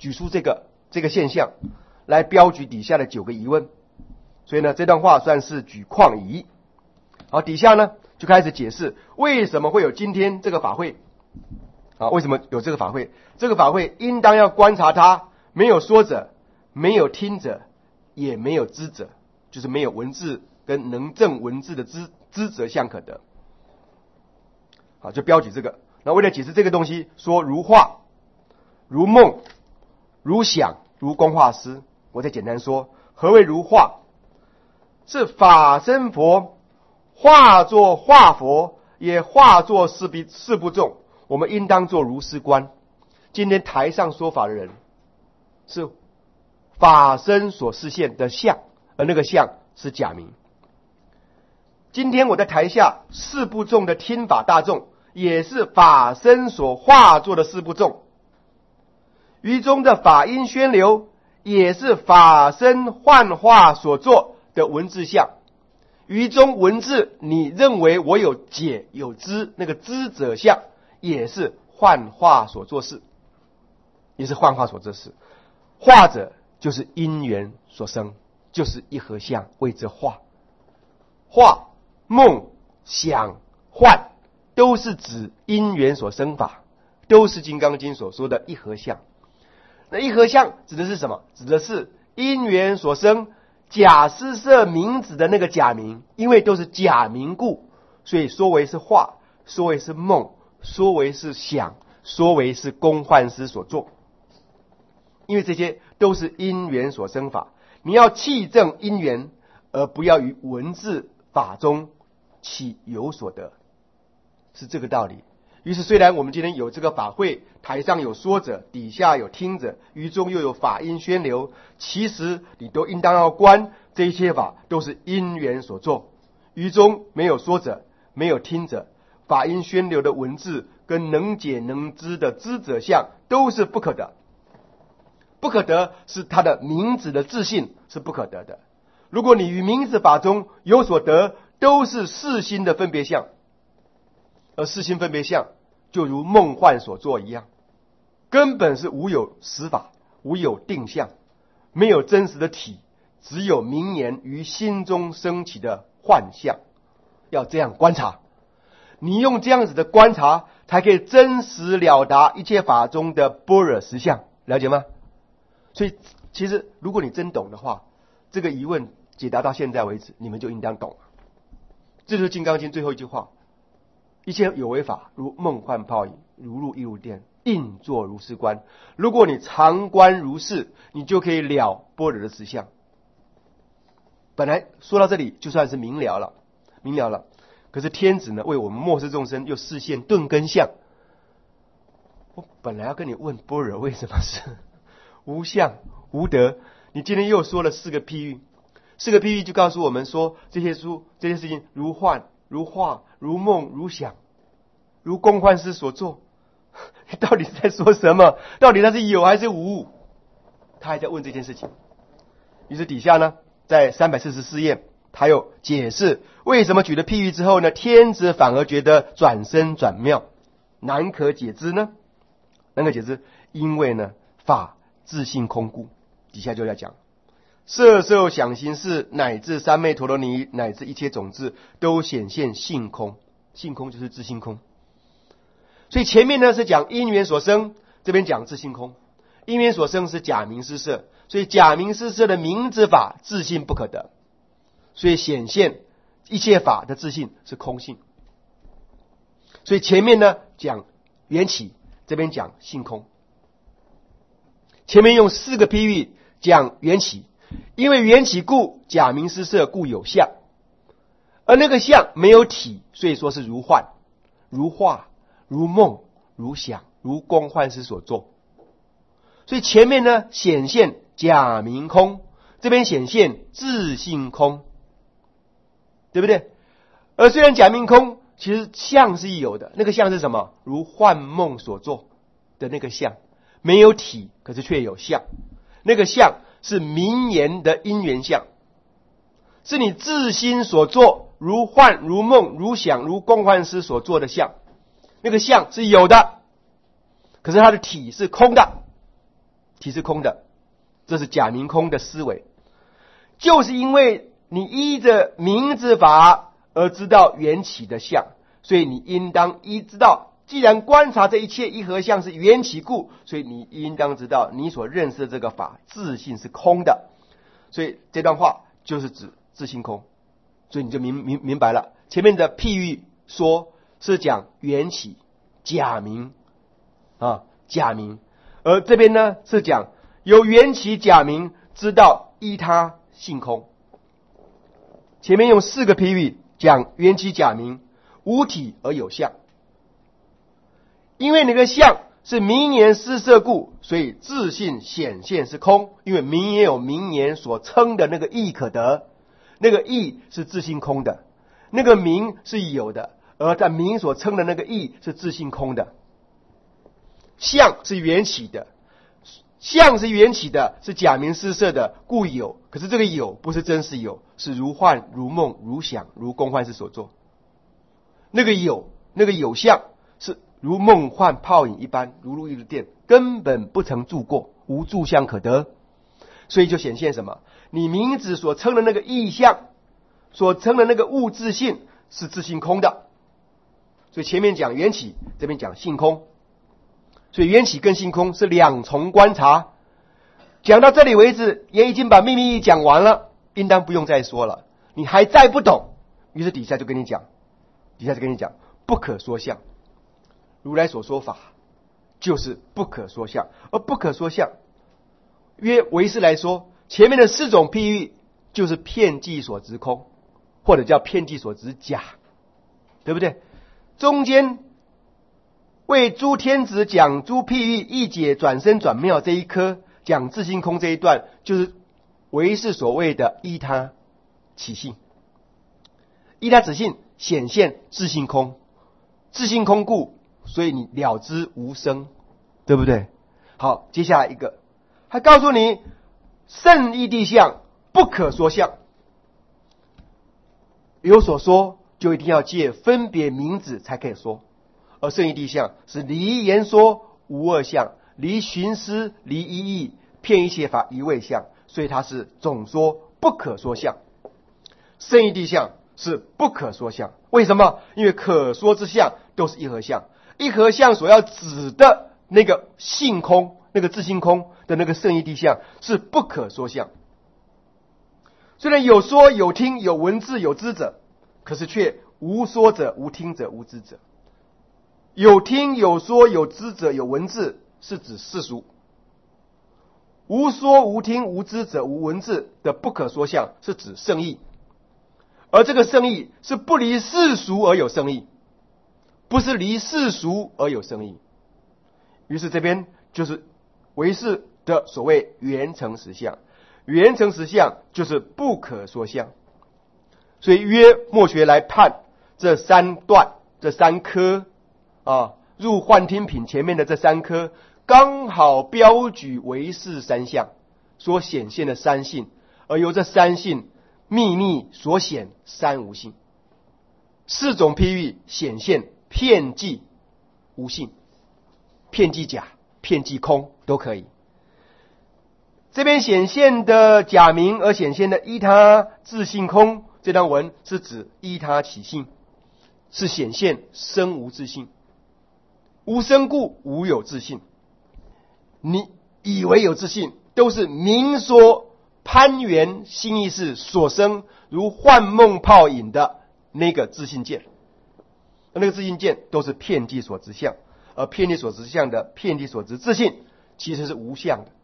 举出这个现象来标举底下的9个疑问。所以呢，这段话算是举旷疑。好，底下呢就开始解释为什么会有今天这个法会。为什么有这个法会？这个法会应当要观察它，没有说者，没有听者，也没有知者，就是没有文字跟能证文字的知者相可得。好，就标举这个。那为了解释这个东西，说如画、如梦、如想、如工画师，我再简单说，何谓如画？是法身佛化作化佛，也化作事不众。我们应当做如是观。今天台上说法的人是法身所示现的相，而那个相是假名。今天我在台下事不众的听法大众，也是法身所化作的事不众。于中的法音宣流，也是法身幻化所作的文字相。于中文字，你认为我有解有知，那个知者相也是幻化所做事，也是幻化所做事。化者就是因缘所生，就是一合相，谓之化。化、梦、想、幻，都是指因缘所生法，都是《金刚经》所说的一合相。那一合相指的是什么？指的是因缘所生假施设名字的那个假名，因为都是假名故，所以说为是化，说为是梦，说为是想，说为是工幻师所做。因为这些都是因缘所生法，你要契证因缘，而不要于文字法中起有所得，是这个道理。于是虽然我们今天有这个法会，台上有说者，底下有听者，于中又有法音宣流，其实你都应当要观，这一切法都是因缘所做。于中没有说者，没有听者，法音宣流的文字跟能解能知的知者相都是不可得。不可得是他的名字的自性是不可得的。如果你于名字法中有所得，都是世心的分别相，而世心分别相就如梦幻所做一样，根本是无有实法，无有定相，没有真实的体，只有名言于心中升起的幻象。要这样观察，你用这样子的观察，才可以真实了达一切法中的般若实相，了解吗？所以其实如果你真懂的话，这个疑问解答到现在为止，你们就应当懂了。这就是《金刚经》最后一句话：一切有为法，如梦幻泡影，如入亦如电，应作如是观。如果你常观如是，你就可以了般若的实相。本来说到这里就算是明了了。可是天子呢，为我们末世众生又示现顿根相。我本来要跟你问般若为什么是无相无得，你今天又说了4个譬喻，4个譬喻就告诉我们说，这些事情如幻、如化、如梦、如想，如工幻师所做。你到底是在说什么？到底它是有还是无？他还在问这件事情。于是底下呢，在344页，他又解释为什么举了譬喻之后呢，天子反而觉得转生转妙，难可解之呢？难可解之，因为呢，法自性空故。底下就要讲色受想行识乃至三昧陀罗尼乃至一切种子都显现性空，性空就是自性空。所以前面呢是讲因缘所生，这边讲自性空。因缘所生是假名施设，所以假名施设的名字法自性不可得，所以显现一切法的自性是空性。所以前面呢讲缘起，这边讲性空。前面用4个譬喻讲缘起，因为缘起故，假名施设故有相，而那个相没有体，所以说是如幻、如化、如梦、如想、如工幻师所做。所以前面呢显现假名空，这边显现自性空，对不对？而虽然假名空，其实相是有的，那个相是什么？如幻梦所做的那个相，没有体，可是却有相。那个相是名言的因缘相，是你自心所做，如幻、如梦、如想、如工幻师所做的相。那个相是有的，可是它的体是空的， 体是空的，这是假名空的思维。就是因为你依着名字法而知道缘起的相，所以你应当知道，既然观察这一切一合相是缘起故，所以你应当知道你所认识的这个法自性是空的。所以这段话就是指自性空，所以你就明白了。前面的譬喻说是讲缘起假名假名，而这边呢是讲由缘起假名知道依他性空。前面用4个譬喻讲缘起假名无体而有相，因为那个相是名言施设故，所以自性显现是空。因为名言有名言所称的那个义可得，那个义是自性空的，那个名是有的，而在名所称的那个义是自性空的。相是缘起的，相是缘起的，是假名施设的，故有。可是这个有不是真实有，是如幻如梦如想如公幻师所作。那个有相是如梦幻泡影一般，如入一日殿，根本不曾住过，无住相可得。所以就显现什么？你名字所称的那个意象，所称的那个物质性是自性空的。所以前面讲缘起，这边讲性空。所以缘起跟性空是两重观察。讲到这里为止，也已经把秘密义讲完了，应当不用再说了。你还再不懂，于是底下就跟你讲不可说相。如来所说法就是不可说相，而不可说相约唯识来说，前面的4种譬喻就是遍计所执空，或者叫遍计所执假，对不对？中间为诸天子讲诸譬喻一解转生转妙这一科，讲自性空这一段，就是唯识所谓的依他起性。依他起性显现自性空，自性空故，所以你了知无生，对不对？好，接下来一个还告诉你圣义谛相不可说相。有所说就一定要借分别名字才可以说，而圣义谛相是离言说无二相，离寻思离一义，骗一切法一味相，所以它是总说不可说相。圣义谛相是不可说相，为什么？因为可说之相都是一合相，一合相所要指的那个性空，那个自性空的那个圣义谛相是不可说相。虽然有说有听有文字有知者，可是却无说者无听者无知者。有听有说有知者有文字是指世俗，无说无听无知者无文字的不可说相是指圣义。而这个圣义是不离世俗而有圣义，不是离世俗而有圣义。于是这边就是唯识的所谓缘成实相，缘成实相就是不可说相。所以约末学来判这3段这3科入幻听品前面的这3科，刚好标举唯识3相所显现的3性，而由这3性秘密所显3无性。4种譬喻显现遍计无性，遍计假遍计空都可以。这边显现的假名而显现的依他自性空，这段文是指依他起性，是显现生无自性。无生故无有自性，你以为有自性，都是明说攀缘心意识所生如幻梦泡影的那个自性见，那个自性见都是遍计所执相，而遍计所执相的遍计所执自性其实是无相的，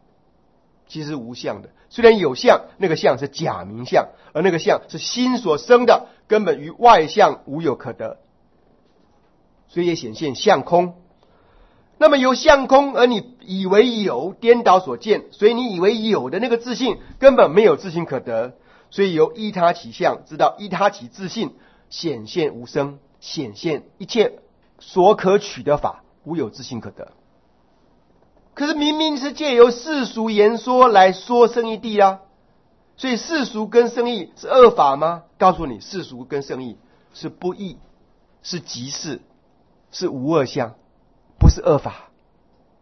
虽然有相，那个相是假名相，而那个相是心所生的，根本与外相无有可得，所以也显现相空。那么由相空而你以为有，颠倒所见，所以你以为有的那个自性根本没有自性可得，所以由依他起相知道依他起自性，显现无生，显现一切所可取的法无有自性可得。可是明明是借由世俗言说来说圣义谛啊，所以世俗跟圣义是二法吗？告诉你，世俗跟圣义是不异，是即事，是无二相，不是二法。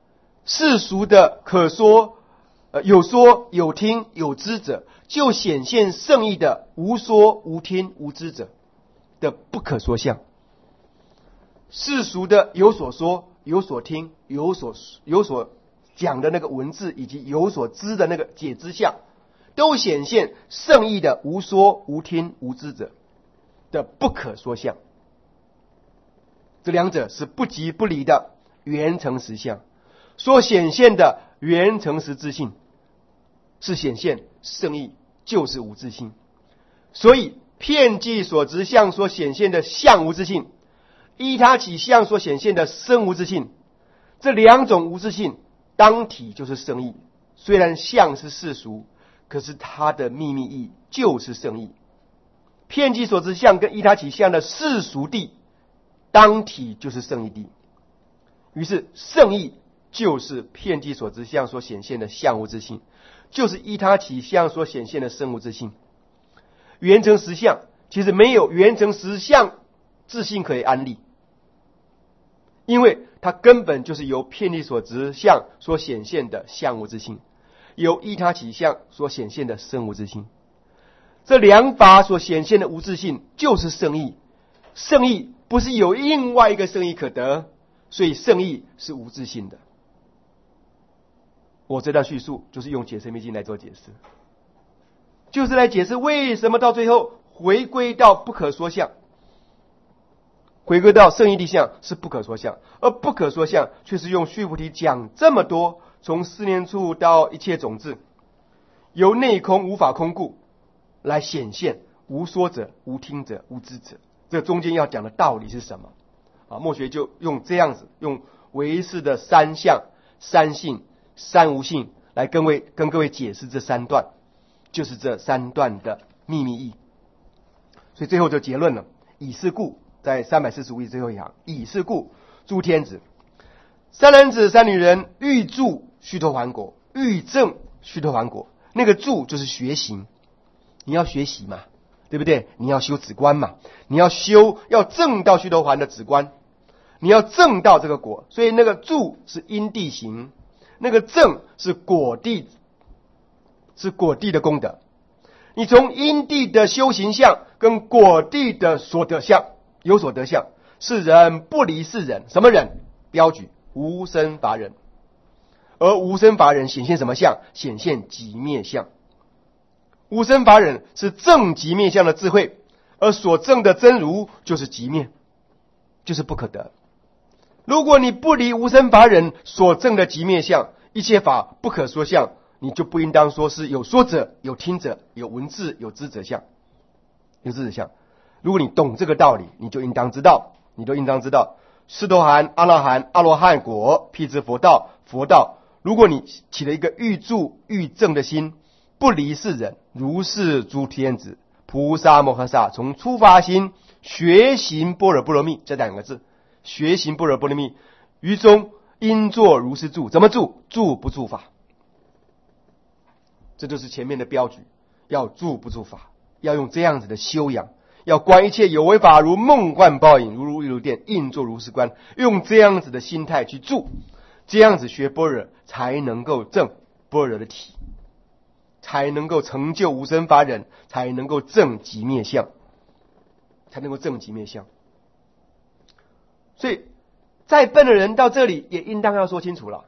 世俗的可说、有说有听有知者，就显现圣意的无说无听无知者的不可说相。世俗的有所说有所听有所讲的那个文字，以及有所知的那个解知相，都显现圣意的无说无听无知者的不可说相。这两者是不即不离的原成实相，所显现的原成实自性是显现圣意，就是无自性。所以遍计所执相所显现的相无自性，依他起相所显现的生无自性，这两种无自性当体就是圣意。虽然相是世俗，可是它的秘密意就是圣意。遍计所执相跟依他起相的世俗谛，当体就是圣意谛。于是圣意就是遍计所执相所显现的相无自性，就是依他起相所显现的生无自性。原成实相其实没有原成实相自性可以安立，因为它根本就是由遍计所执相所显现的相无自性，由依他起相所显现的生无自性。这两法所显现的无自性就是圣意，圣意不是有另外一个圣意可得，所以圣意是无自性的。我这段叙述就是用解释密经来做解释，就是来解释为什么到最后回归到不可说相，回归到圣意谛相是不可说相，而不可说相却是用须菩提讲这么多，从四念处到一切种子，由内空无法空故来显现无说者无听者无知者。这中间要讲的道理是什么啊？末学就用这样子，用唯识的三相、三性、三无性来跟各位解释这三段，就是这三段的秘密义。所以最后就结论了，以是故，在345页最后一行，以是故诸天子三男子三女人欲住须陀洹果，欲证须陀洹果。那个住就是学行，你要学习嘛，对不对？你要修止观嘛，你要证到须陀洹的止观，你要证到这个果。所以那个住是因地行，那个证是果地的功德。你从因地的修行相跟果地的所得相有所得相，是人不离是人。什么人？标举无生法忍。而无生法忍显现什么相？显现寂灭相。无生法忍是证寂灭相的智慧，而所证的真如就是寂灭，就是不可得。如果你不离无生法忍所证的寂灭相，一切法不可说相，你就不应当说是有说者有听者有文字有知者相，有知者相。如果你懂这个道理，你就应当知道斯陀含、阿那含、阿罗汉果、辟支佛道、佛道。如果你起了一个欲住欲证的心，不离是人，如是诸天子菩萨摩诃萨，从初发心学行般若波罗蜜这两个字，学行般若波罗蜜，于中应作如是住。怎么住？住不住法。这就是前面的标举，要住不住法，要用这样子的修养，要观一切有为法如梦幻泡影，如如亦如电，应作如是观，用这样子的心态去住，这样子学般若才能够证般若的体，才能够成就无生法忍，才能够证寂灭相，所以再笨的人到这里也应当要说清楚了。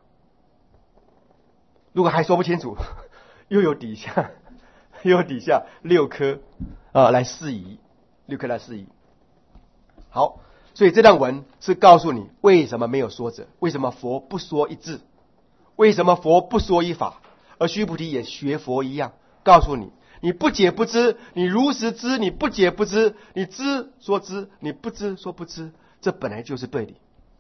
如果还说不清楚，又有底下6颗来释疑，6颗来释疑。好，所以这段文是告诉你为什么没有说者，为什么佛不说一字，为什么佛不说一法，而须菩提也学佛一样，告诉你，你不解不知，你如实知，你不解不知，你知说知，你不知说不知，这本来就是对理，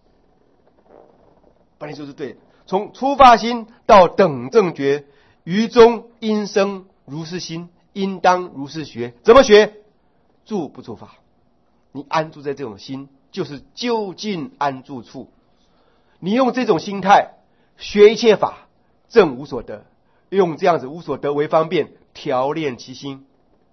本来就是对的。从初发心到等正觉，于中应生如是心，应当如是学。怎么学？住不住法。你安住在这种心，就是究竟安住处。你用这种心态学一切法，证无所得，用这样子无所得为方便，调练其心。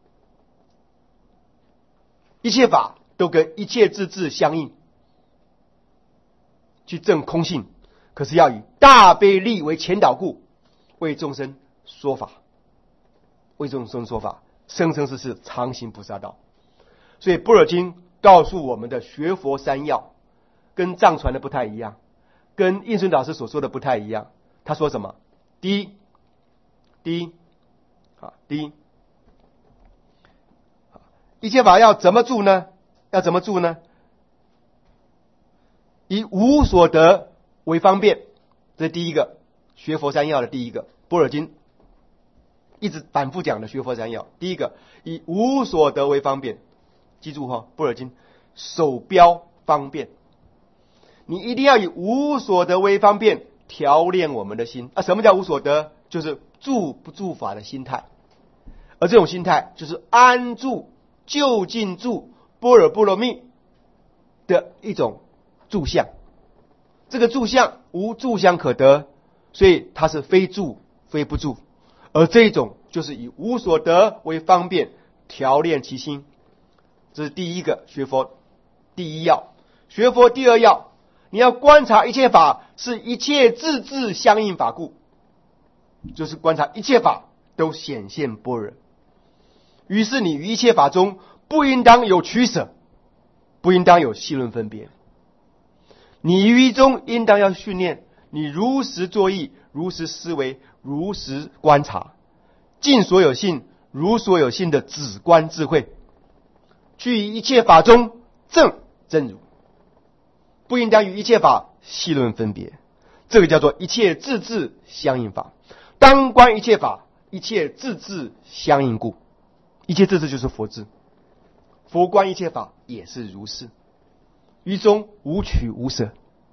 一切法都跟一切智智相应，去证空性。 可是要以大悲力为前导故，为众生说法，为众生说法，生生世世常行菩萨道。所以般若经告诉我们的学佛三要，跟藏传的不太一样，跟印顺导师所说的不太一样。他说什么？第一，一切法要怎么住呢？以无所得为方便，这是第一个学佛三要的第一个。般若经一直反复讲的学佛三要，第一个以无所得为方便，记住哈，般若经首标方便，你一定要以无所得为方便调练我们的心啊。什么叫无所得？就是住不住法的心态，而这种心态就是安住、就近住、般若波罗蜜的一种住相。这个住相无住相可得，所以它是非住非不住，而这一种就是以无所得为方便调练其心。这是第一个学佛第一要。学佛第二要，你要观察一切法是一切自治相应法故，就是观察一切法都显现般若。于是你于一切法中不应当有取舍，不应当有细论分别。你于一中应当要训练你如实作意，如实思维，如实观察，尽所有性如所有性的止观智慧，去于一切法中证真如，不应当于一切法细论分别。这个叫做一切自治相应法。当观一切法，一切自治相应故。一切自治就是佛智，佛观一切法也是如是，于中无取无舍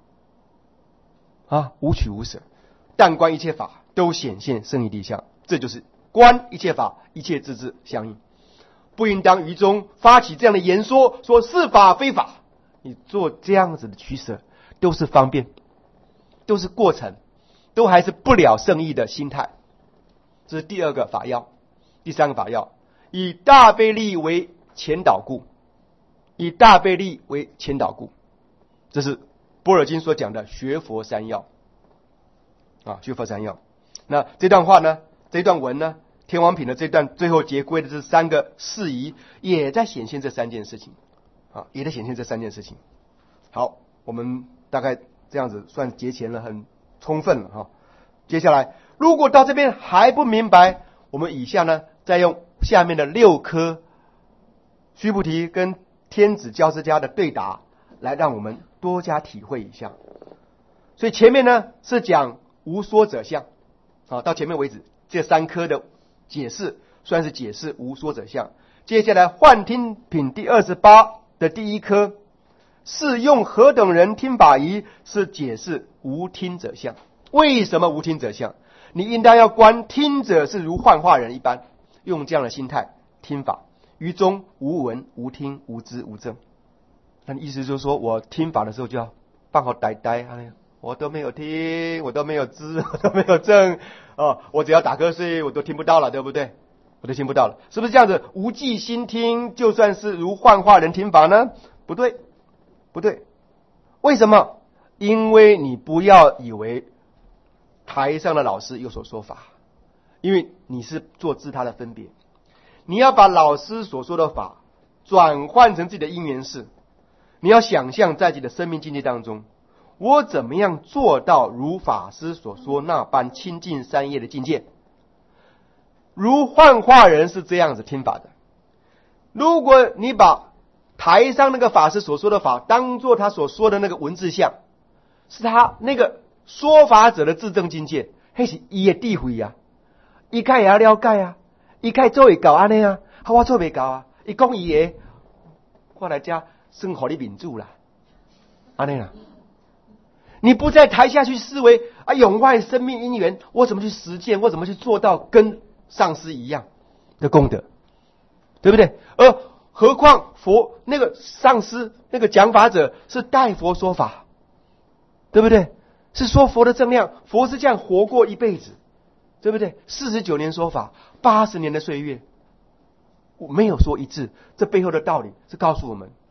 啊，无取无舍，但观一切法都显现胜义谛相，这就是观一切法，一切自治相应。不应当于中发起这样的言说，说是法非法。你做这样子的取舍，都是方便，都是过程，都还是不了胜义的心态。这是第二个法要。第三个法要，以大悲力为前导故，以大悲力为前导故，这是般若经所讲的学佛三要啊，学佛三要。那这段话呢，这段文呢，天王品的这段最后结归的这三个事宜，也在显现这三件事情啊，也在显现这三件事情。好，我们大概这样子算节前了，很充分了哈。接下来，如果到这边还不明白，我们以下呢，再用下面的6颗须菩提跟天子教师家的对答，来让我们多加体会一下。所以前面呢是讲无说者相啊，到前面为止，这3颗的解释算是解释无说者相。接下来幻听品第28的第1颗是用何等人听法仪，是解释无听者相。为什么无听者相？你应当要观听者是如幻化人一般，用这样的心态听法，于中无闻无听无知无证。那意思就是说，我听法的时候就要放好呆呆，我都没有听，我都没有知，我都没有证哦，我只要打瞌睡我都听不到了，对不对？我都听不到了，是不是这样子？无记心听，就算是如幻化人听法呢？不对，不对。为什么？因为你不要以为台上的老师有所说法，因为你是做自他的分别。你要把老师所说的法转换成自己的因缘事，你要想象在自己的生命境界当中，我怎么样做到如法师所说那般清净三业的境界。如幻化人是这样子听法的。如果你把台上那个法师所说的法当作他所说的那个文字像，是他那个说法者的自证境界，那是他的智慧啊，他该也了解啊，他该做会到这样啊，我做不到啊，他说他的，我来这算给你抿住啦，这样啦。你不在台下去思维啊，永外生命因缘，我怎么去实践，我怎么去做到跟上师一样的功德，对不对？而何况佛那个上师那个讲法者是代佛说法，对不对？是说佛的正量，佛是这样活过一辈子，对不对？49年说法，80年的岁月，我没有说一致。这背后的道理是告诉我们，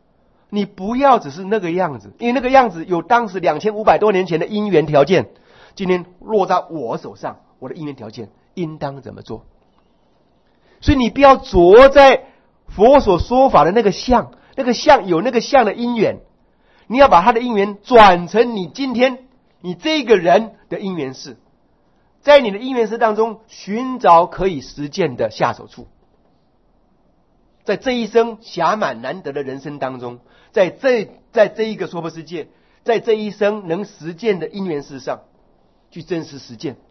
你不要只是那个样子，因为那个样子有当时2500多年前的因缘条件，今天落在我手上，我的因缘条件应当怎么做？所以你不要着在佛所说法的那个相，那个相有那个相的因缘，你要把他的因缘转成你今天你这个人的因缘事，在你的因缘事当中寻找可以实践的下手处，在这一生暇满难得的人生当中，在这一个娑婆世界，在这一生能实践的因缘事上去真实实践，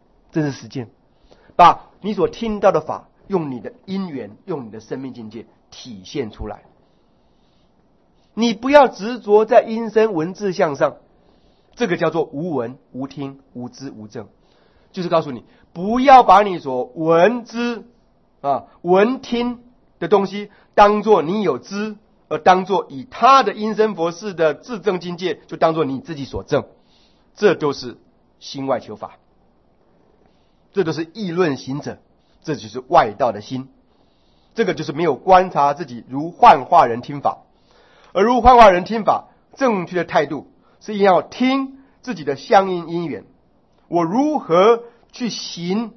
把你所听到的法用你的因缘，用你的生命境界体现出来。你不要执着在音声文字相上，这个叫做无闻无听无知无证，就是告诉你不要把你所闻知闻听的东西当作你有知，而当作以他的因声佛事的自证境界就当作你自己所证，这都是心外求法，这都是议论行者，这就是外道的心，这个就是没有观察自己如幻化人听法。而如幻化人听法正确的态度是一定要听自己的相应因缘，我如何去行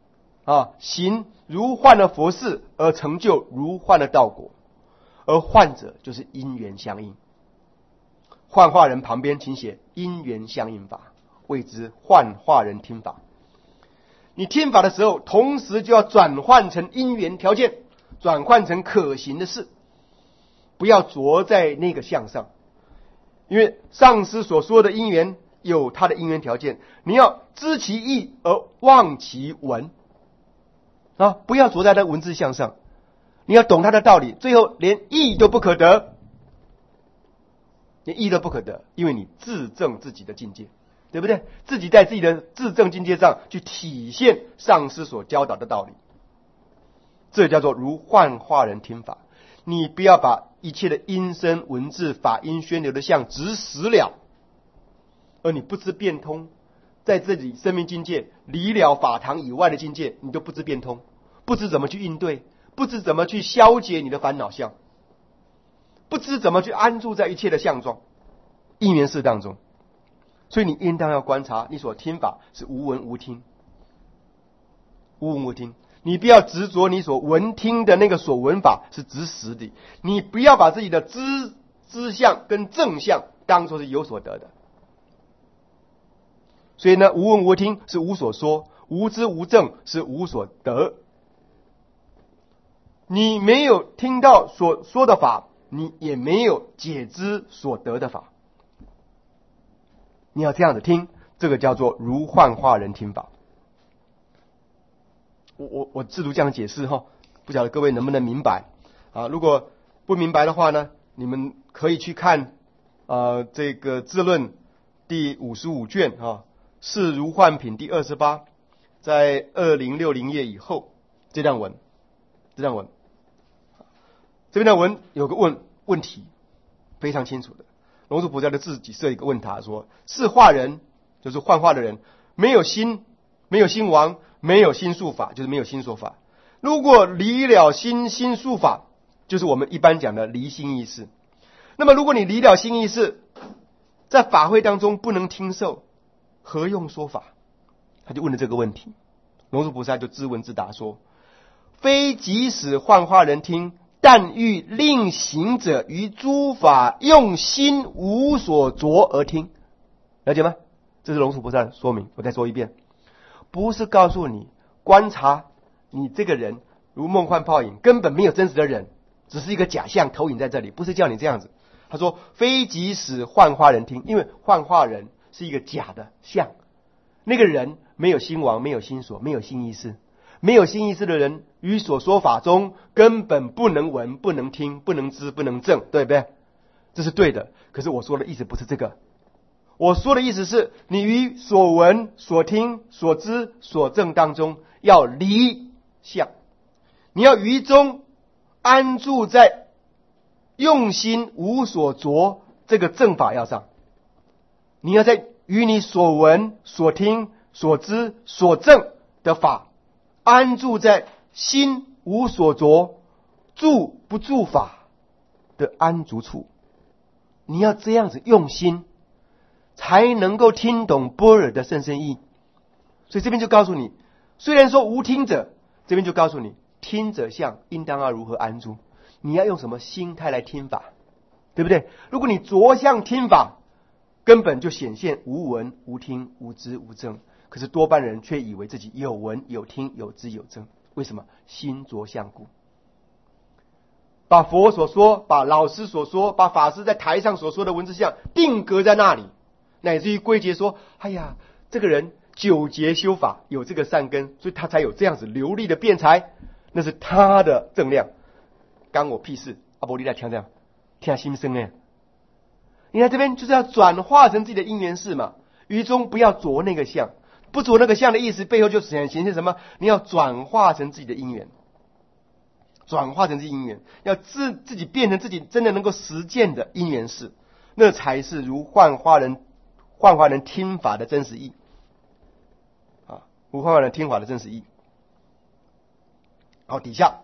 如幻的佛事而成就如幻的道果，而幻者就是因缘相应。幻化人旁边请写因缘相应法，谓之幻化人听法。你听法的时候，同时就要转换成因缘条件，转换成可行的事，不要着在那个相上。因为上师所说的因缘有它的因缘条件，你要知其意而忘其文不要着在那文字相上，你要懂它的道理，最后连意都不可得，因为你自证自己的境界，对不对？自己在自己的自证境界上去体现上师所教导的道理，这叫做如幻化人听法。你不要把一切的音声文字法音宣流的相执实了，而你不知变通，在自己生命境界离了法堂以外的境界你都不知变通，不知怎么去应对，不知怎么去消解你的烦恼相，不知怎么去安住在一切的相状因缘事当中。所以你应当要观察你所听法是无闻无听，你不要执着你所闻听的那个所闻法是执实的，你不要把自己的知相跟正相当作是有所得的。所以呢，无闻无听是无所说，无知无证是无所得。你没有听到所说的法，你也没有解知所得的法，你要这样子听，这个叫做如幻化人听法。我试图这样解释不晓得各位能不能明白如果不明白的话呢，你们可以去看这个智论第55卷是如幻品第28，在2060页以后这段文，这边的文有个问题非常清楚的，龙树菩萨就自己设一个问答，说是化人就是幻化的人，没有心王，没有心术法，就是没有心说法。如果离了心术法，就是我们一般讲的离心意识。那么如果你离了心意识，在法会当中不能听受，何用说法？他就问了这个问题，龙树菩萨就自问自答说，非即使幻化人听，但欲令行者于诸法用心无所着而听。了解吗？这是龙树菩萨的说明，我再说一遍，不是告诉你观察你这个人如梦幻泡影，根本没有真实的人，只是一个假象投影在这里，不是叫你这样子。他说非即使幻化人听，因为幻化人是一个假的相，那个人没有心王，没有心所，没有心意识，没有心意识的人于所说法中根本不能闻，不能听，不能知，不能证，对不对？这是对的，可是我说的意思不是这个，我说的意思是你于所闻所听所知所证当中要离相，你要于中安住在用心无所着这个正法要上，你要在于你所闻所听所知所证的法安住在心无所着住不住法的安住处， 你要这样子用心，才能够听懂般若的甚深意。所以这边就告诉你，虽然说无听者，这边就告诉你，听者相应当要如何安住，你要用什么心态来听法，对不对？如果你着相听法，根本就显现无闻无听无知无证。可是多半人却以为自己有闻有听有知有证，为什么？心着相故。把佛所说，把老师所说，把法师在台上所说的文字相定格在那里，乃至于归结说，哎呀，这个人久劫修法，有这个善根，所以他才有这样子流利的辩才，那是他的正量，干我屁事。阿伯利来听这样，听心声哎。你看这边就是要转化成自己的因缘事嘛，于中不要着那个相，不着那个相的意思背后就显现什么？你要转化成自己的因缘，转化成自己因缘，要自己变成自己真的能够实践的因缘事，那才是如幻化人听法的真实意啊！如幻化人听法的真实意。好，底下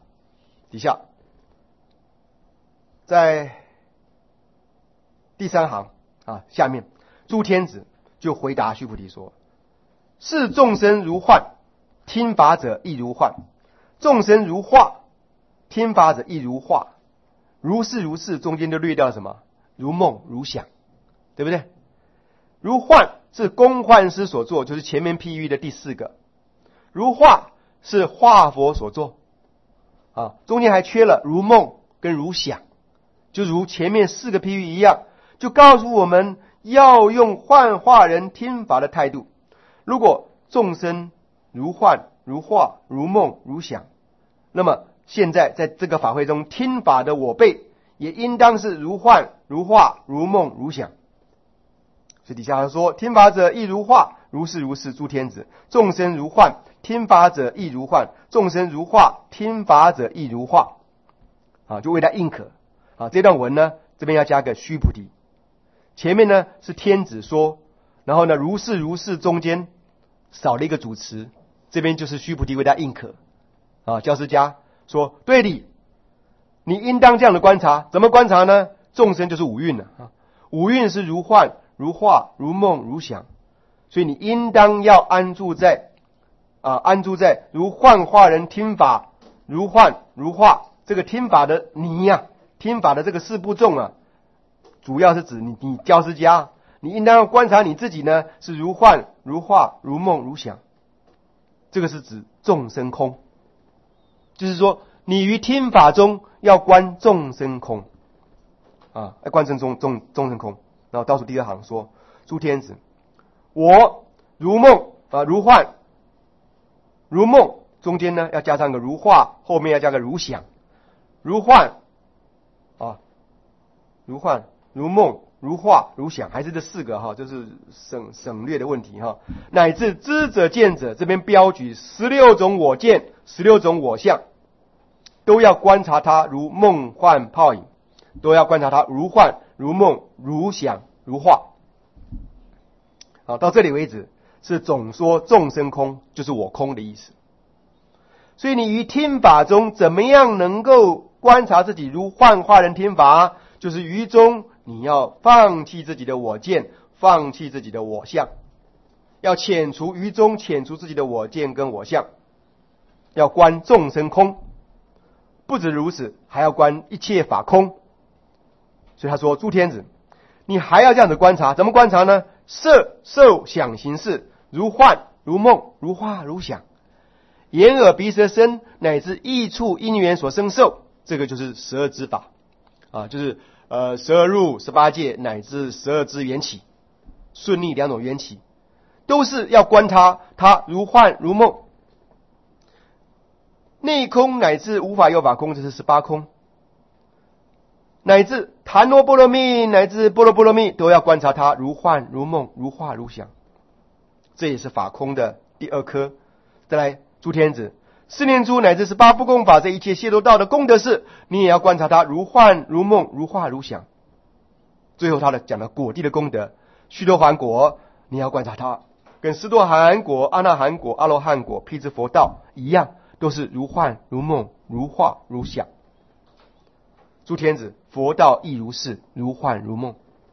在第3行啊，下面诸天子就回答须菩提说：是众生如幻，听法者亦如幻；众生如化，听法者亦如化。如是如是，中间就略掉什么？如梦如想，对不对？如幻是公幻师所做，就是前面譬喻的第4个。如化是化佛所做啊，中间还缺了如梦跟如想，就如前面4个譬喻一样，就告诉我们要用幻化人听法的态度。如果众生如幻如化如梦如想，那么现在在这个法会中听法的我辈也应当是如幻如化如梦如想。所以底下他说：听法者亦如化，如是如是，诸天子；众生如幻，听法者亦如幻；众生如化，听法者亦如化。啊，就为他应可啊。这段文呢，这边要加个须菩提，前面呢是天子说，然后呢如是如是中间少了一个主词，这边就是须菩提为他应可啊。教师家说：对的，你应当这样的观察。怎么观察呢？众生就是五蕴啊，五蕴是如幻如化如梦如想，所以你应当要安住在如幻化人听法如幻如化这个听法的你呀，听法的这个4部众啊，主要是指你教师家，你应当要观察你自己呢，是如幻如化如梦如想。这个是指众生空，就是说你于听法中要观众生空啊，要观众生空。然后倒数第2行说：诸天子，我如梦如幻如梦，中间呢要加上个如化，后面要加个如想。如幻如幻如梦如化如想，还是这4个哈，就是省略的问题哈。乃至知者见者，这边标举16种我见，16种我相，都要观察它如梦幻泡影，都要观察它如幻如梦如想如化。好，到这里为止是总说众生空，就是我空的意思。所以你于听法中怎么样能够观察自己如幻化人听法，就是于中你要放弃自己的我见，放弃自己的我相，要遣除于中，遣除自己的我见跟我相，要观众生空。不止如此，还要观一切法空。所以他说：诸天子，你还要这样子观察。怎么观察呢？色受想行识，如幻如梦如化如想，眼耳鼻舌身乃至异处因缘所生受，这个就是12支法啊，就是12入18界乃至12支缘起，顺逆2种缘起，都是要观它如幻如梦。内空乃至无法有法空，这是18空，乃至檀罗波罗蜜乃至波罗波罗蜜，都要观察它如幻如梦如化如想，这也是法空的第2科。再来，诸天子，4念珠乃至18不共法，这一切解脱道的功德事，你也要观察它如幻如梦如化如想。最后他讲的果地的功德，须陀洹果，你要观察它，跟斯多含果、阿那含果、阿罗汉果、辟支佛道一样，都是如幻如梦如化如想。诸天子，佛道亦如是，如幻如梦。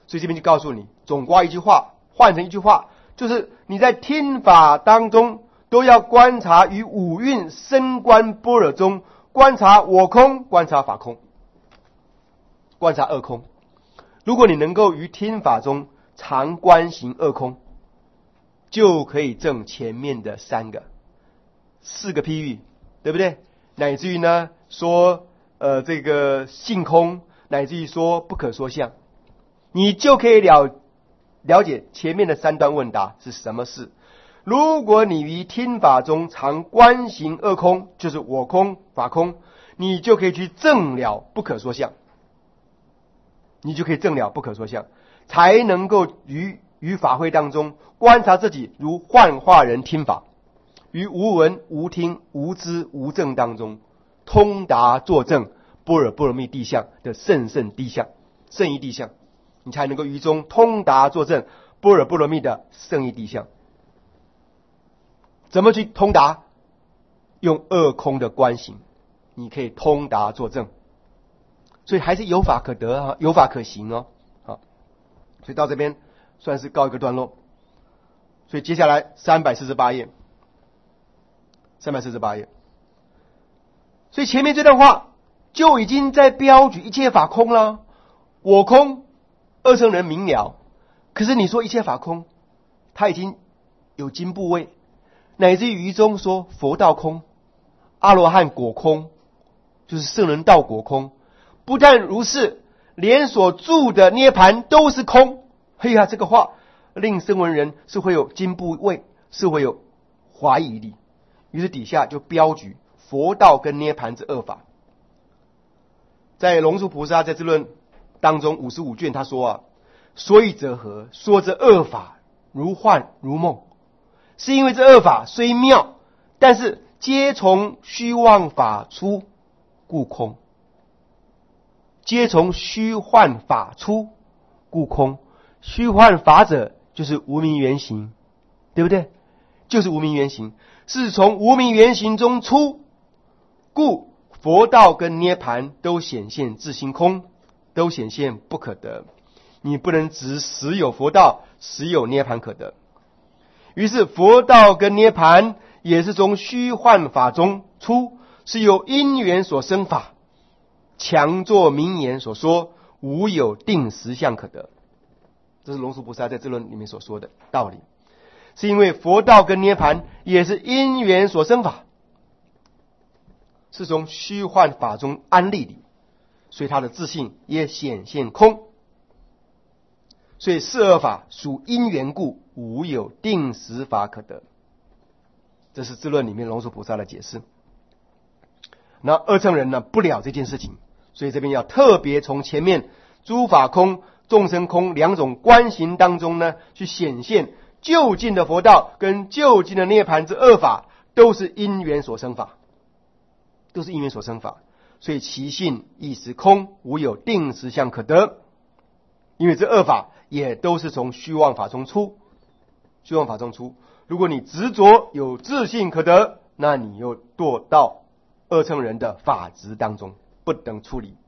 所以这边就告诉你，总括一句话，换成一句话，就是你在听法当中都要观察于五蕴升观般若中，观察我空，观察法空，观察二空。如果你能够于听法中常观行二空，就可以证前面的4个譬喻，对不对？乃至于呢说这个性空，乃至于说不可说相，你就可以了解前面的3段问答是什么事。如果你于听法中常观行二空，就是我空法空，你就可以去证了不可说相，你就可以证了不可说相，才能够于法会当中观察自己如幻化人听法，于无闻无听无知无证当中通达作证般若波罗蜜地相的圣地相、圣义地相，你才能够于中通达作证般若波罗蜜的圣义地相。怎么去通达？用二空的观行，你可以通达作证。所以还是有法可得啊，有法可行哦。好，所以到这边算是告一个段落。所以接下来348页，348页。所以前面这段话就已经在标举一切法空了。我空，二乘人明了。可是你说一切法空，他已经有经部位，乃至于中说佛道空，阿罗汉果空，就是圣人道果空。不但如是，连所住的涅盘都是空。嘿呀，这个话令声闻人是会有经部位，是会有怀疑的。于是底下就标举佛道跟涅盘这2法。在龙树菩萨在这论当中55卷他说啊，所以则何？说这2法如幻如梦，是因为这2法虽妙，但是皆从虚妄法出，故空。皆从虚幻法出，故空。虚幻法者就是无明原形，对不对？就是无明原形，是从无明原形中出，故佛道跟涅盘都显现自性空，都显现不可得。你不能只实有佛道，实有涅盘可得。于是佛道跟涅盘也是从虚幻法中出，是由因缘所生法。强作名言所说，无有定实相可得。这是龙树菩萨在这论里面所说的道理，是因为佛道跟涅盘也是因缘所生法，是从虚幻法中安立的，所以他的自性也显现空。所以是2法属因缘故，无有定实法可得。这是这论里面龙树菩萨的解释。那二乘人呢不了这件事情，所以这边要特别从前面诸法空、众生空2种观行当中呢，去显现究竟的佛道跟究竟的涅盘这2法都是因缘所生法，都是因缘所生法，所以其性亦是空，无有定实相可得。因为这2法也都是从虚妄法中出，虚妄法中出。如果你执着有自性可得，那你又堕到二乘人的法执当中，不能处理。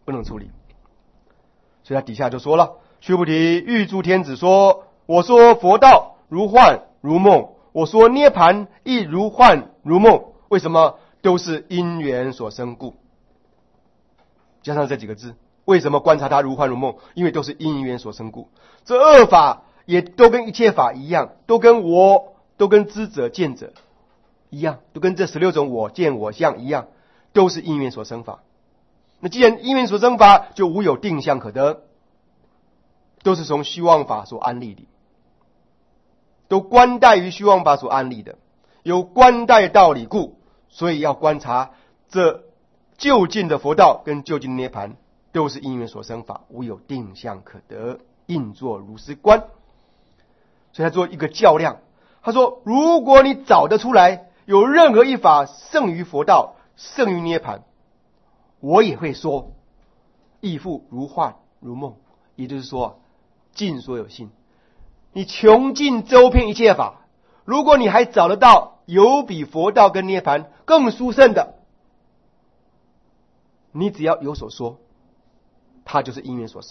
所以他底下就说了，须菩提，欲诸天子说，我说佛道如幻如梦，我说涅盘亦如幻如梦。为什么？都是因缘所生故。加上这几个字，为什么观察它如幻如梦？因为都是因缘所生故。这2法也都跟一切法一样，都跟知者见者一样，都跟这16种我见我相一样，都是因缘所生法。那既然因缘所生法，就无有定相可得，都是从虚妄法所安立的，都观待于虚妄法所安立的，有观待道理故，所以要观察这究竟的佛道跟究竟的涅盘，都是因缘所生法，无有定相可得，应作如是观。所以他做一个较量，他说如果你找得出来有任何一法胜于佛道，胜于涅盘，我也会说亦复如幻如梦。也就是说尽所有性，你穷尽周遍一切法，如果你还找得到有比佛道跟涅盘更殊胜的，你只要有所说，它就是因缘所生，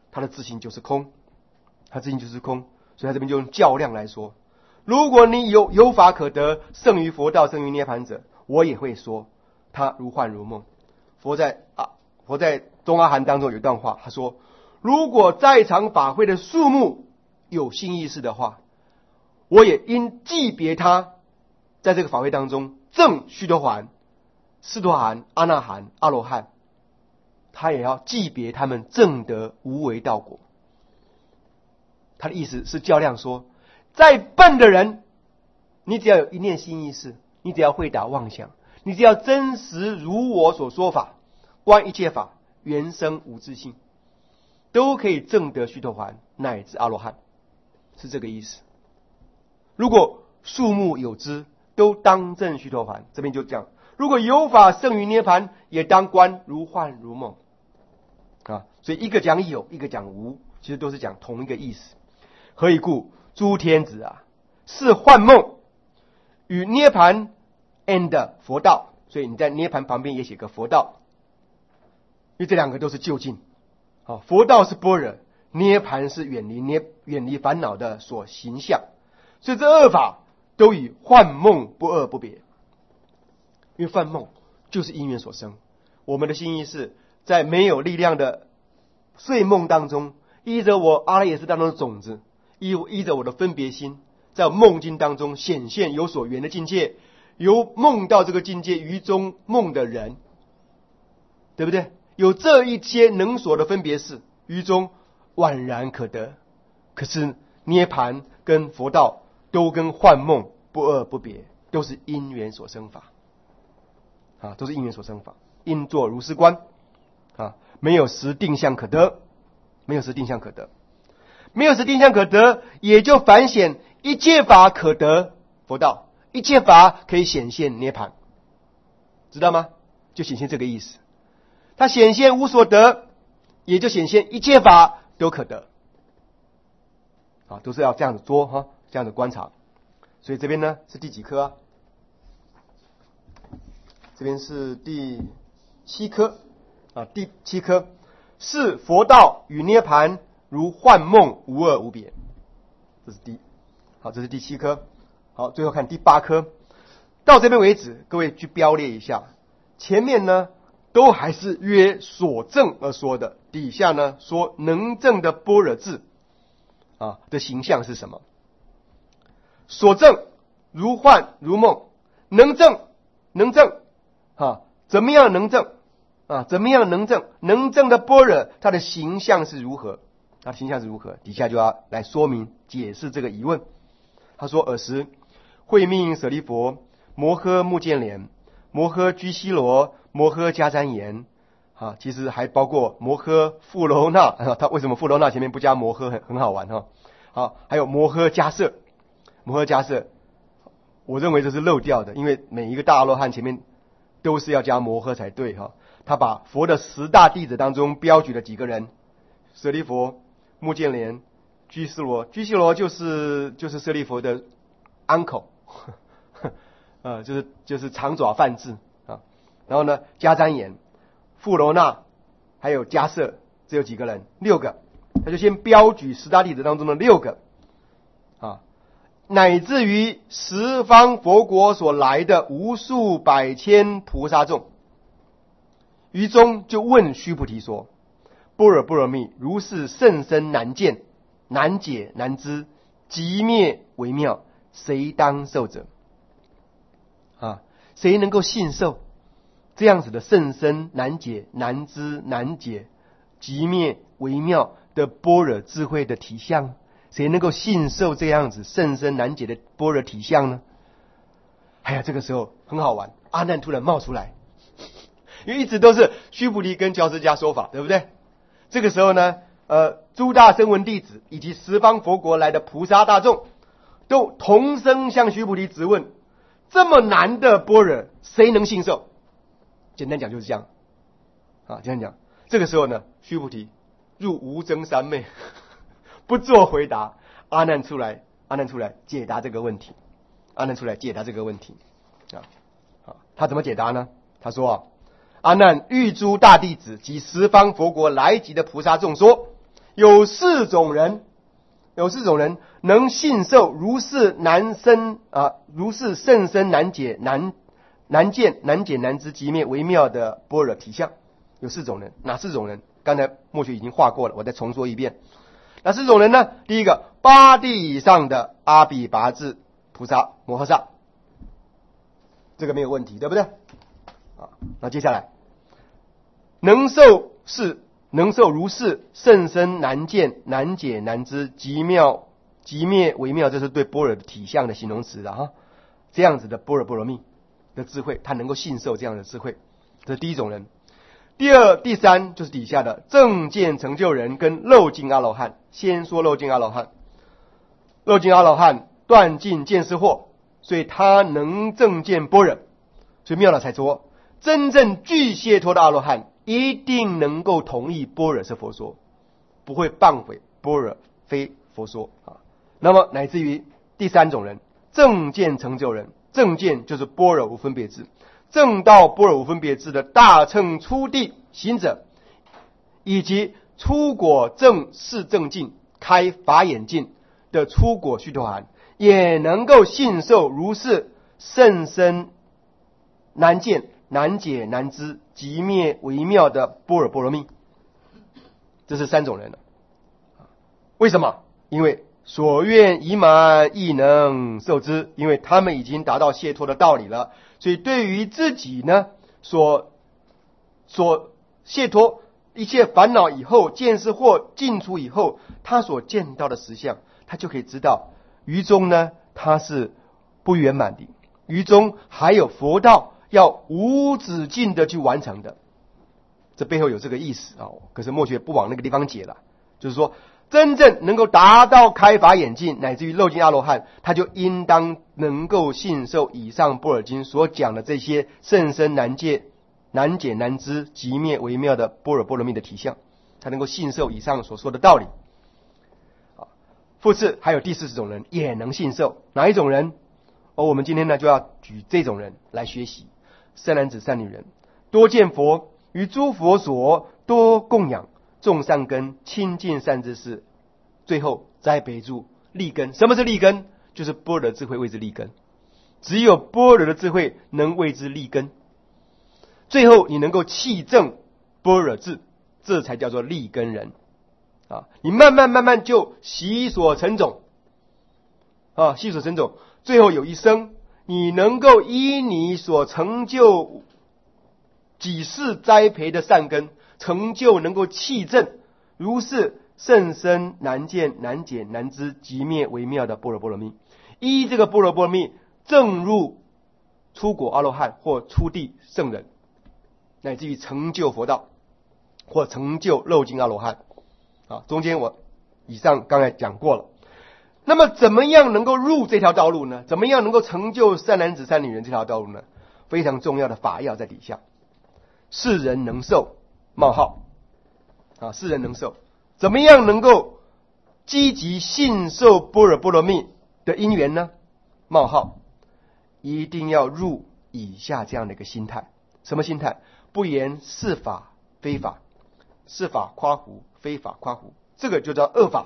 他的自性就是空，他自性就是空，所以他这边就用较量来说，如果你有法可得，胜于佛道，胜于涅盘者，我也会说他如幻如梦。佛在中阿含当中有一段话，他说，如果在场法会的数目有新意识的话，我也应记别他在这个法会当中证须陀洹、斯陀含、阿那含、阿罗汉，他也要记别他们证得无为道果。他的意思是较量说，再笨的人，你只要有一念心意识，你只要会打妄想，你只要真实如我所说法，观一切法原生无自性，都可以证得须陀洹乃至阿罗汉，是这个意思。如果数目有之，都当证须陀洹。这边就这样，如果有法胜于涅盘，也当观如幻如梦啊。所以一个讲有，一个讲无，其实都是讲同一个意思。何以故？诸天子啊，是幻梦与涅盘 and 佛道。所以你在涅盘旁边也写个佛道，因为这两个都是究竟。佛道是般若，涅盘是远离烦恼的所形象。所以这二法都与幻梦不二不别，因为幻梦就是因缘所生。我们的心意识在没有力量的睡梦当中，依着我阿赖耶识当中的种子，依着我的分别心，在梦境当中显现有所缘的境界，由梦到这个境界于中梦的人，对不对？有这一些能所的分别识，于中宛然可得。可是涅盘跟佛道都跟幻梦不二不别，都是因缘所生法啊，都是因缘所生法，应作如是观啊，没有实定相可得，没有实定相可得，没有实定相可得，也就反显一切法可得佛道，一切法可以显现涅盘，知道吗？就显现这个意思。它显现无所得，也就显现一切法都可得啊，都是要这样子做哈，这样的观察。所以这边呢是第几科啊？这边是第7科啊，第7科是佛道与涅盘如幻梦无二无别，这是这是第7科。好，最后看第8科。到这边为止，各位去标列一下，前面呢都还是约所证而说的，底下呢说能证的般若智啊的形象是什么？所证如幻如梦，能证啊，怎么样能证啊？怎么样能证？能证的般若，它的形象是如何？它的形象是如何？底下就要来说明解释这个疑问。他说：尔时慧命舍利弗、摩诃目犍连、摩诃居西罗、摩诃迦旃延啊，其实还包括摩诃富楼那啊。他为什么富楼那前面不加摩诃？很好玩哈。好，还有摩诃迦摄。摩诃迦摄，我认为这是漏掉的，因为每一个大阿罗汉前面都是要加摩诃才对哈。他把佛的10大弟子当中标举了几个人：舍利弗、目犍连、居士罗。居士罗就是舍利弗的 uncle， 就是长爪梵志啊。然后呢，迦旃延、富楼那还有迦摄，这有几个人？6个。他就先标举10大弟子当中的6个啊，乃至于十方佛国所来的无数百千菩萨众，于中就问须菩提说：般若波罗蜜如是甚深难见、难解难知、极灭微妙，谁当受者？啊，谁能够信受这样子的甚深难解难知难解、极灭微妙的般若智慧的体相？谁能够信受这样子甚深难解的般若体相呢？哎呀，这个时候很好玩，阿难突然冒出来，因为一直都是须菩提跟教师家说法，对不对？这个时候呢，诸大声闻弟子以及十方佛国来的菩萨大众，都同声向须菩提质问：这么难的般若，谁能信受？简单讲就是这样啊，简单讲。这个时候呢，须菩提入无争三昧，不做回答。阿难出来解答这个问题。他怎么解答呢？他说：阿难欲诸大弟子及十方佛国来集的菩萨众说， 有四种人能信受如是甚深难解难见难解难知极灭微妙的般若体相。有四种人，哪四种人？刚才默学已经画过了，我再重说一遍。哪四种人呢？第一个，八地以上的阿比跋致菩萨摩诃萨，这个没有问题，对不对？那接下来能受如是甚深难见难解难知极妙极灭微妙，这是对般若的体相的形容词了哈。这样子的般若波罗蜜的智慧，他能够信受这样的智慧，这是第一种人。第二、第三就是底下的正见成就人跟漏尽阿罗汉。先说漏尽阿罗汉，漏尽阿罗汉断尽见思惑，所以他能正见般若。所以妙了才说，真正具解脱的阿罗汉一定能够同意般若是佛说，不会谤毁般若非佛说啊。那么乃至于第三种人，正见成就人，正见就是般若无分别智，正道般若无分别智的大乘初地行者，以及出果正视正境开法眼境的出果须陀洹，也能够信受如是甚深难见难解难知极灭微妙的般若波罗蜜。这是三种人了。为什么？因为所愿已满亦能受之，因为他们已经达到解脱的道理了，所以对于自己呢所解脱一切烦恼以后，见思惑尽除以后，他所见到的实相，他就可以知道于中呢他是不圆满的，于中还有佛道要无止境的去完成的。这背后有这个意思啊，可是默学不往那个地方解了。就是说真正能够达到开法眼境乃至于漏尽阿罗汉，他就应当能够信受以上般若经所讲的这些甚深难解难解难知极灭微妙的般若波罗蜜的体相，才能够信受以上所说的道理。复次还有第四种人也能信受，哪一种人？我们今天呢就要举这种人来学习。善男子善女人，多见佛于诸佛所多供养种善根亲近善知识，最后栽培住利根。什么是利根？就是般若智慧为之利根，只有般若的智慧能为之利根，最后你能够契证般若智，这才叫做利根人啊！你慢慢就习所成种啊，习所成种，最后有一生你能够依你所成就几世栽培的善根，成就能够契证如是甚深难见难解难知极灭微妙的般若波罗蜜，依这个般若波罗蜜证入出果阿罗汉或出地圣人，乃至于成就佛道或成就漏尽阿罗汉啊。中间我以上刚才讲过了。那么怎么样能够入这条道路呢？怎么样能够成就善男子善女人这条道路呢？非常重要的法要在底下。世人能受冒号啊，世人能受，怎么样能够积极信受般若波罗蜜的因缘呢？冒号，一定要入以下这样的一个心态。什么心态？不言是法非法，是法夸胡，非法夸胡，这个就叫恶法。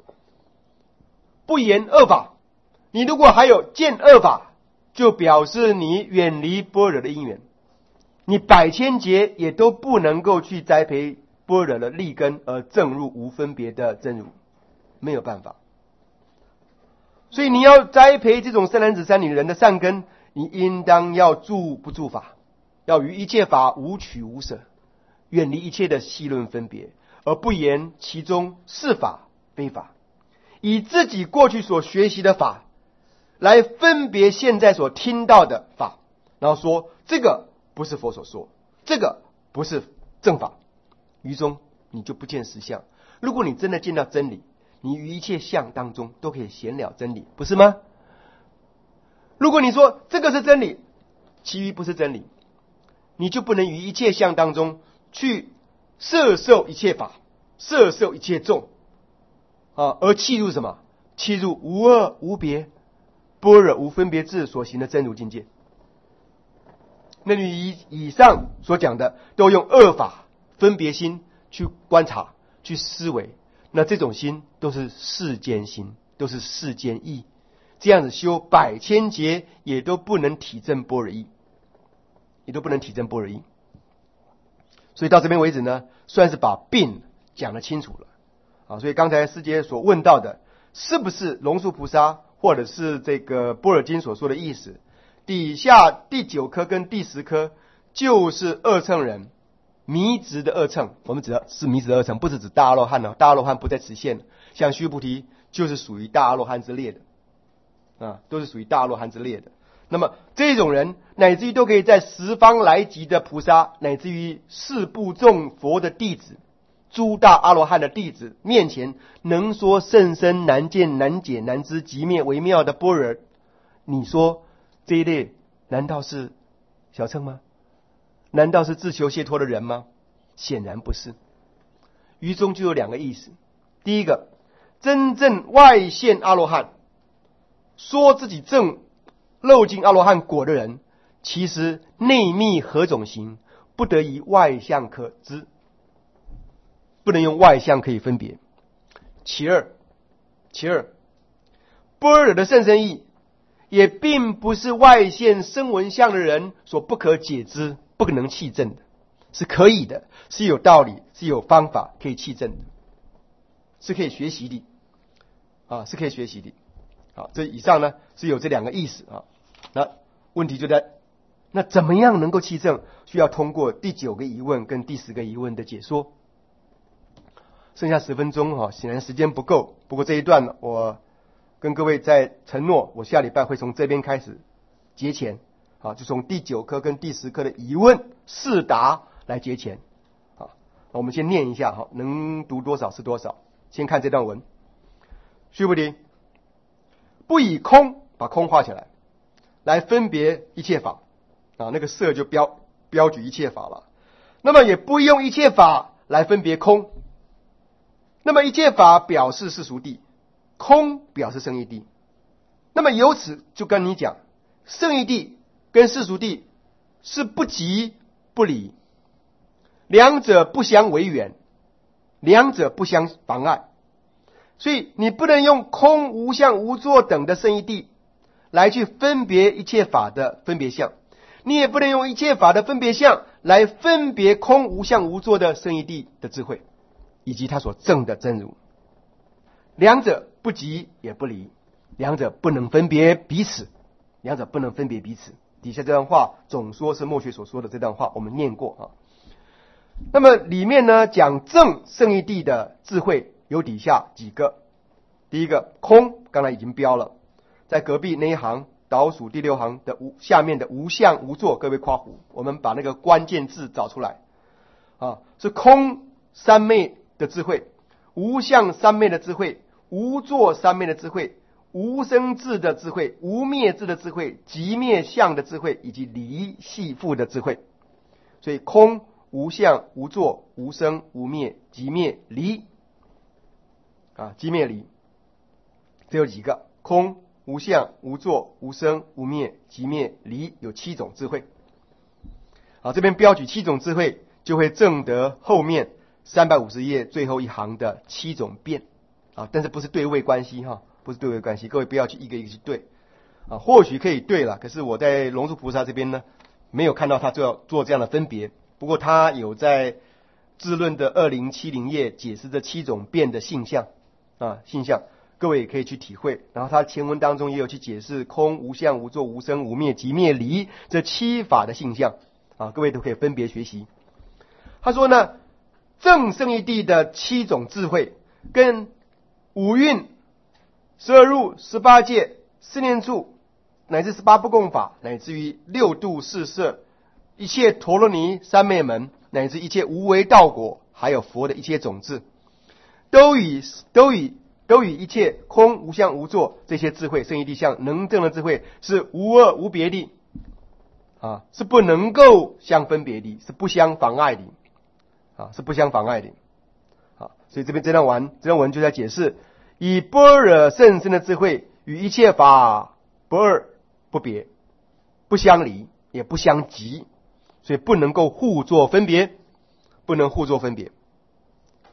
不言恶法，你如果还有见恶法，就表示你远离般若的因缘，你百千劫也都不能够去栽培般若的利根而证入无分别的真如，没有办法。所以你要栽培这种善男子善女人的善根，你应当要住不住法，要于一切法无取无舍，远离一切的戏论分别，而不言其中是法非法，以自己过去所学习的法来分别现在所听到的法，然后说这个不是佛所说，这个不是正法，于中你就不见实相。如果你真的见到真理，你于一切相当中都可以显了真理，不是吗？如果你说这个是真理，其余不是真理，你就不能于一切相当中去摄受一切法，摄受一切众啊，而契入什么？契入无二无别般若无分别智所行的真如境界。那你以上所讲的都用恶法分别心去观察去思维， 那这种心都是世间心，都是世间意，这样子修百千劫也都不能体证般若意，也都不能体证般若意。所以到这边为止呢，算是把病讲得清楚了啊。所以刚才师姐所问到的，是不是龙树菩萨或者是这个般若经所说的意思，底下第9颗跟第10颗就是二乘人，迷执的二乘。我们指的是迷执的二乘，不是指大阿罗汉，大阿罗汉不在此限，像须菩提就是属于大阿罗汉之列的啊，都是属于大阿罗汉之列的。那么这种人乃至于都可以在十方来集的菩萨，乃至于四部众佛的弟子，诸大阿罗汉的弟子面前，能说甚深难见难解难知极灭微妙的般若，你说这一类难道是小乘吗？难道是自求解脱的人吗？显然不是。于中就有2个意思。第一个，真正外现阿罗汉，说自己正漏尽阿罗汉果的人，其实内密何种行，不得以外相可知，不能用外相可以分别。其二，般若的甚深义，也并不是外现声闻相的人所不可解知、不可能契证的，是可以的，是有道理，是有方法可以契证的，是可以学习的啊，是可以学习的。好，这以上呢是有这2个意思啊。那问题就在，那怎么样能够契证？需要通过第9个疑问跟第10个疑问的解说。剩下10分钟显然时间不够。不过这一段呢，我跟各位在承诺，我下礼拜会从这边开始节前啊，就从第9颗跟第10颗的疑问释答来节前啊。我们先念一下哈，能读多少是多少。先看这段文，须菩提，不以空，把空画起来，来分别一切法啊，那个色就标举一切法了。那么也不用一切法来分别空。那么一切法表示世俗谛，空表示胜义谛。那么由此就跟你讲，胜义谛跟世俗谛是不即不离，两者不相违远，两者不相妨碍。所以你不能用空无相无作等的胜义谛来去分别一切法的分别相，你也不能用一切法的分别相来分别空无相无作的胜义谛的智慧以及他所证的真如。两者不即也不离，两者不能分别彼此，两者不能分别彼此。底下这段话总说是末学所说的这段话，我们念过啊。那么里面呢讲证胜义谛的智慧有底下几个。第一个空，刚才已经标了，在隔壁那一行倒数第6行的下面的无相无作，各位括弧，我们把那个关键字找出来啊，是空三昧的智慧，无相三昧的智慧，无作三昧的智慧，无生智的智慧，无灭智的智慧，即灭相的智慧，以及离系缚的智慧。所以空无相无作无生无灭即灭离啊，即灭离，这有几个？空无相无作无生无灭即灭离，有7种智慧。好，这边标举7种智慧，就会证得后面350页最后一行的7种变啊，但是不是对位关系哈，不是对位关系，各位不要去一个一个去对啊，或许可以对了，可是我在龙树菩萨这边呢，没有看到他做这样的分别。不过他有在智论的2070页解释这7种变的性相啊，性相，各位也可以去体会。然后他前文当中也有去解释空无相无作无生无灭即灭离这7法的性相啊，各位都可以分别学习。他说呢，证胜义谛的7种智慧跟五蕴、12入、18界、4念处乃至18不共法，乃至于6度四摄、一切陀罗尼三昧门，乃至一切无为道果，还有佛的一切种子，都与一切空无相无作这些智慧胜义谛相能证的智慧是无二无别的啊，是不能够相分别的，是不相妨碍的啊，是不相妨碍的啊。所以这边这段文就在解释，以般若甚深的智慧与一切法不二不别，不相离也不相即，所以不能够互作分别，不能互作分别。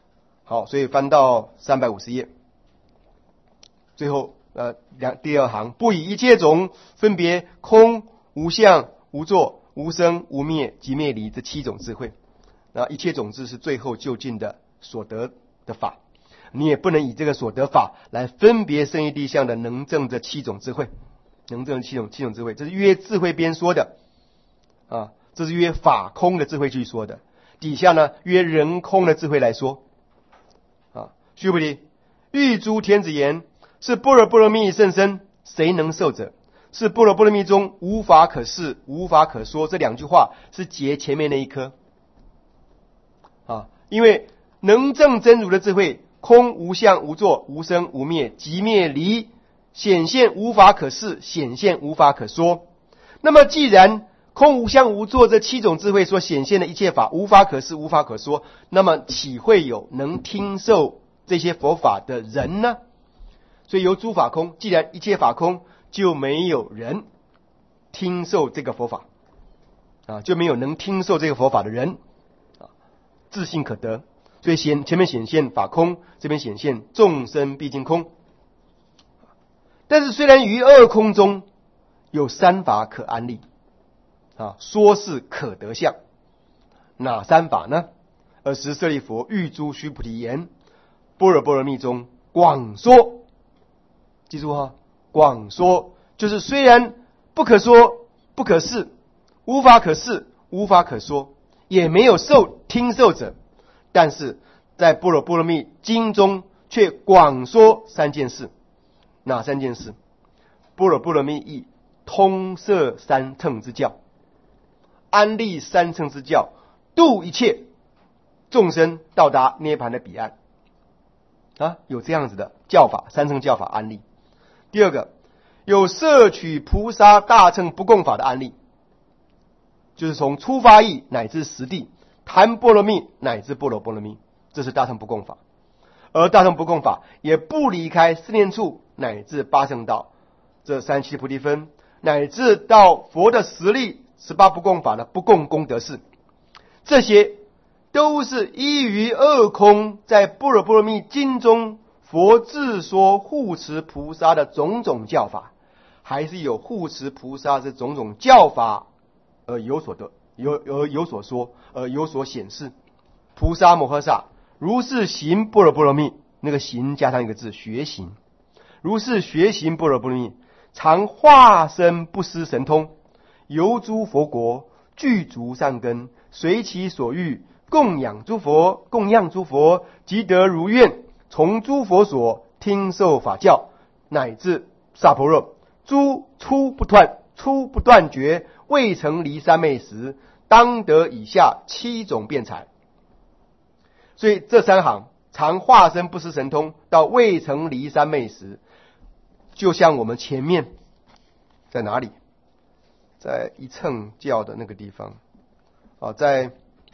好，所以翻到350页，最后第二行，不以一切种分别空、无相、无作、无生、无灭及灭离这7种智慧。那一切种智是最后究竟的所得的法，你也不能以这个所得法来分别生义地相的能证这7种智慧，能证七种智慧，这是约智慧编说的啊，这是约法空的智慧去说的。底下呢约人空的智慧来说啊，须菩提，欲诸天子言，是般若波罗蜜甚深，谁能受者？是般若波罗蜜中无法可示，无法可说。这2句话是结前面那一颗啊，因为能证真如的智慧，空无相无作无生无灭即灭离，显现无法可示，显现无法可说。那么既然空无相无作这7种智慧所显现的一切法无法可示无法可说，那么岂会有能听受这些佛法的人呢？所以由诸法空，既然一切法空，就没有人听受这个佛法啊，就没有能听受这个佛法的人啊，自性可得。所以前面显现法空，这边显现众生毕竟空。但是虽然于2空中有3法可安立啊，说是可得相，哪3法呢？尔时舍利弗欲诸须菩提言，般若波罗蜜中广说。记住哈，广说就是虽然不可说不可示，无法可示无法可说，也没有听受者，但是在般若波罗蜜经中却广说3件事。哪3件事？般若波罗蜜义通摄3乘之教，安立3乘之教，度一切众生到达涅槃的彼岸啊，有这样子的教法，3乘教法安立。第二个，有摄取菩萨大乘不共法的安立，就是从初发意乃至实地，谈波罗蜜乃至般若波罗蜜，这是大乘不共法。而大乘不共法也不离开四念处乃至八正道这37菩提分，乃至到佛的实力18不共法的不共功德事，这些都是依于2空在般若波罗蜜经中佛自说护持菩萨的种种教法，还是有护持菩萨这种种教法而有所说，而有所显示。菩萨摩诃萨如是行般若波罗蜜，那个行加上一个字学行，如是学行般若波罗蜜，常化身不失神通，游诸佛国，具足善根，随其所欲，供养诸佛，即得如愿，从诸佛所听受法教，乃至萨婆若，诸初不断绝，未曾离三昧时，当得以下7种辩才。所以这3行，常化身不失神通到未曾离三昧时，就像我们前面在哪里，在一乘教的那个地方啊，在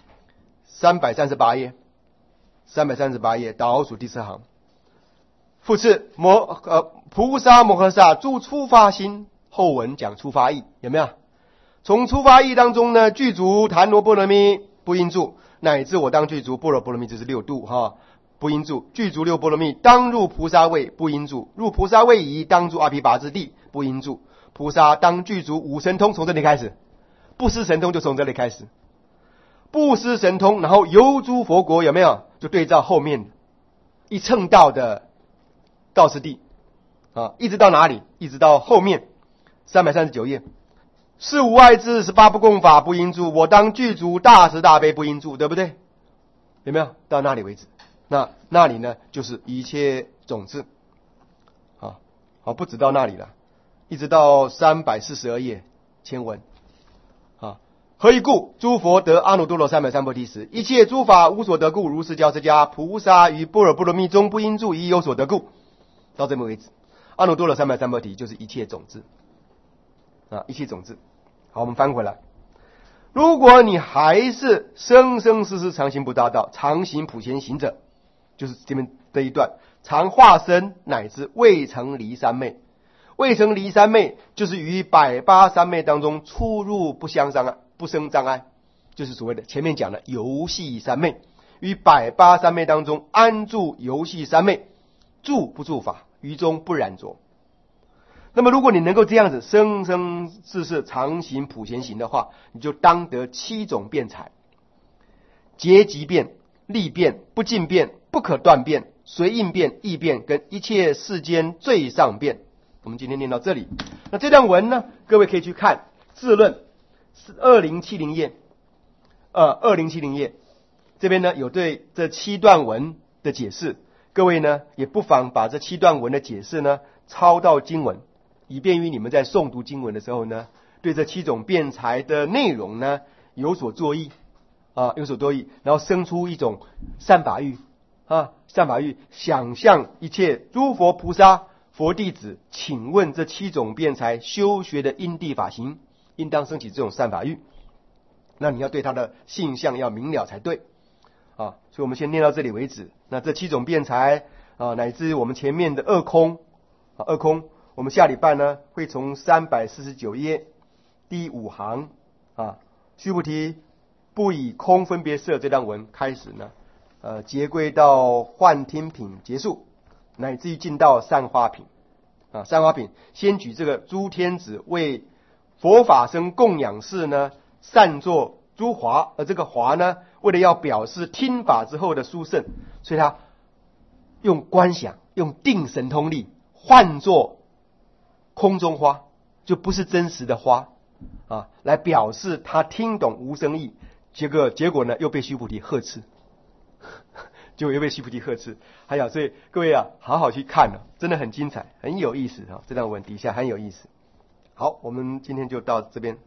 338页倒数第4行，复次菩萨摩诃萨住初发心，后文讲初发意，有没有？从初发意当中呢，具足檀罗波罗蜜不应住，乃至我当具足般若波罗蜜，这是6度哈，不应住，具足6波罗蜜，当入菩萨位不应住，入菩萨位仪当住阿毗跋致地不应住，菩萨当具足5神通，从这里开始，不失神通就从这里开始，不失神通，然后游诸佛国，有没有？就对照后面一乘道的道次第啊，一直到哪里？一直到后面339页，是无碍智18不共法不应住，我当具足大慈大悲不应住，对不对？有没有到那里为止？那里呢，就是一切种子啊，好，不止到那里了，一直到342页前文啊。何以故？诸佛得阿耨多罗三藐三菩提时，一切诸法无所得故，如是教之家菩萨于般若波罗蜜中不应住，亦有所得故。到这么为止，阿耨多罗三藐三菩提就是一切种子啊，一切种子。好，我们翻回来，如果你还是生生世世常行不大道，常行普贤行者，就是这边这一段，常化身乃至未曾离三昧。未曾离三昧，就是于108三昧当中出入不生障碍，就是所谓的前面讲的游戏三昧。 于百八三昧当中安住游戏三昧，住不住法，于中不染着。那么如果你能够这样子生生世世常行普贤行的话，你就当得七种辩才：结集辩、立辩、不尽辩、不可断辩、随应辩、异辩跟一切世间最上辩。我们今天念到这里。那这段文呢，各位可以去看自论2070页，2070页这边呢有对这七段文的解释，各位呢也不妨把这七段文的解释呢抄到经文，以便于你们在诵读经文的时候呢，对这七种辩才的内容呢有所作意有所作意，然后生出一种善法欲善法欲，想象一切诸佛菩萨、佛弟子，请问这七种辩才修学的因地法行，应当升起这种善法欲。那你要对他的性相要明了才对所以我们先念到这里为止。那这七种辩才乃至我们前面的二空我们下礼拜呢会从349页第5行须菩提不以空分别色这段文开始呢结归到幻听品结束，乃至于进到散花品散花品先举这个诸天子为佛法僧供养事呢善作诸华，而这个华呢为了要表示听法之后的殊胜，所以他用观想用定神通力换作空中花，就不是真实的花来表示他听懂无生意，结果呢又被须菩提呵斥就又被须菩提呵斥。还有，所以各位好好去看真的很精彩，很有意思这段文底下很有意思。好，我们今天就到这边。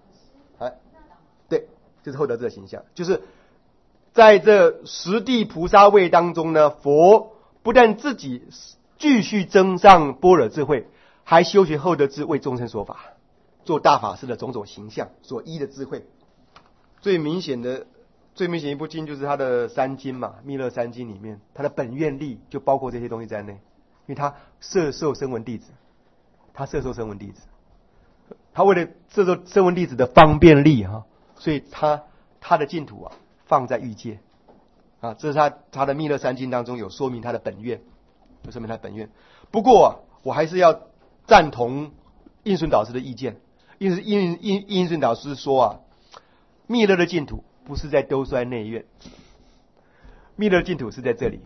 对，就是后得智的形象，就是在这十地菩萨位当中呢，佛不但自己继续增上般若智慧，还修学后得智为众生说法，做大法师的种种形象所依的智慧。最明显一部经就是他的三经嘛，密勒三经里面，他的本愿力就包括这些东西在内，因为他摄受声闻弟子，他为了摄受声闻弟子的方便力所以他的净土放在欲界这是他的密勒三经当中有说明他的本愿，不过我还是要赞同印顺导师的意见。印顺导师说密勒的净土不是在兜率内院，密勒的净土是在这里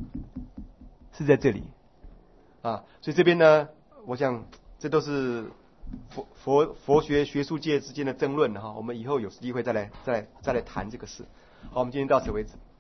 所以这边呢，我想这都是佛学学术界之间的争论我们以后有机会再来谈这个事。好，我们今天到此为止。